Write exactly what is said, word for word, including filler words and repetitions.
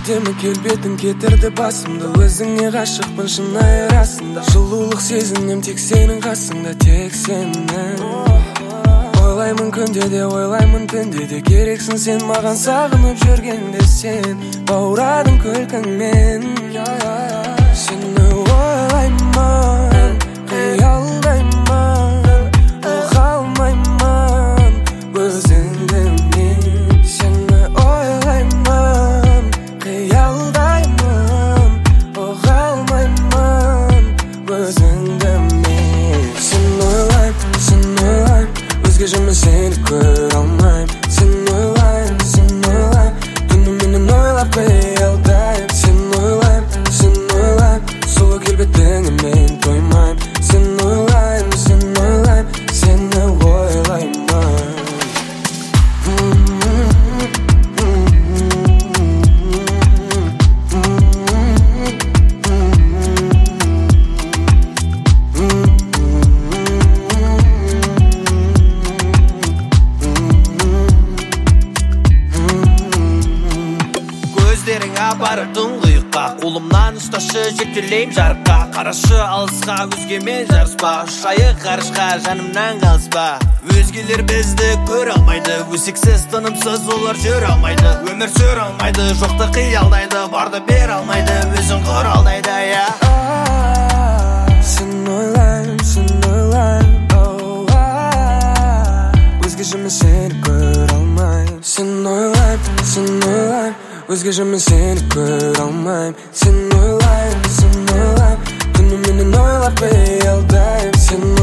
әдемі келбетің кетірді басымды, өзіңе ғашықпын шынайы расында. Жылулық сезінем тек сенің қасыңда, тек сені ойлаймын күнде де, ойлаймын түнде де. Керексің сен маған, сағынып жүргенде сен бауырадың күлкіңмен. Сені ойлаймын, қиялдаймын, ұға алмаймын өзіңді мен. Сені ойлаймын, қиялдаймын, ұға алмаймын өзіңді мен. Сені ойлаймын, сені ойлаймын, өзге жаман сені көре алмаймын. Сені ойлаймын, сені ойлаймын, түніменен ойлап қиялдаймын. Сені ойлаймын, сені ойлаймын, сұлу келбетіңе мен тоймаймын. Сені ойлаймын, сені ойлаймын, сені ойлаймын. Көздерің апарып тұңғиыққа, қолымнан ұсташы жетелейм жарыққа. Қарашы алысқа, өзгемен жарыспа, ұшайық ғарышқа, жанымнан қалыспа. Өзгелер бізді көре алмайды, өсексіз тынымсыз олар жүре алмайды. Өмір сүре алмайды, жоқты қиялдайды, барды бере алмайды, өзін құралдайды. Сені ойлаймын, сені ойлаймын, өзге жаман сені көре алмаймын. Сені ойлаймын, сені ойлаймын, өзге жаман сені көре алмаймын. Сені ойлаймын, сені ойлаймын, түніменен ойлап қиялдаймын. Сені